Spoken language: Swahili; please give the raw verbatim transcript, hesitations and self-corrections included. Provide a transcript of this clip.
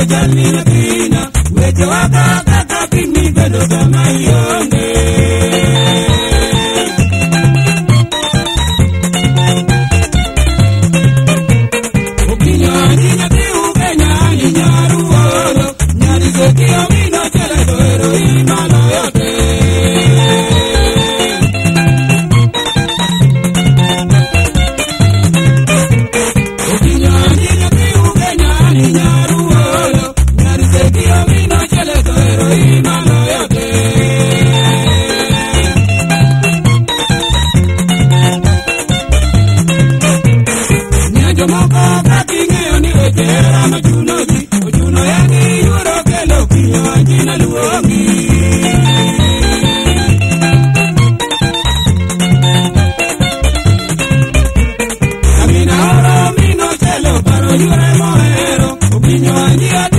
jali na pina weche waka kaka pini bedo kama ionge Okinyo anina tiu Kenya ni nyaruolo nyari zekio mino chele doero imano yote Okinyo anina tiu Kenya ni nyaruolo nyari zekio mino chele doero imano yote Nyanjo moko katingeo ni wetera machuno di Ochuno yangi yuro kelo kinyo anjina luongi Kamina oro mino chelo paro yure moero Okinyo anjia